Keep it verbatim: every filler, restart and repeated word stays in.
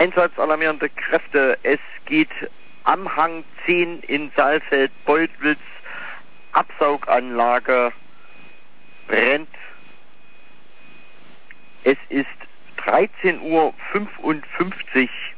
Einsatzalarmierende Kräfte. Es geht am Hang zehn in Saalfeld-Beutwitz. Absauganlage brennt. Es ist dreizehn Uhr fünfundfünfzig.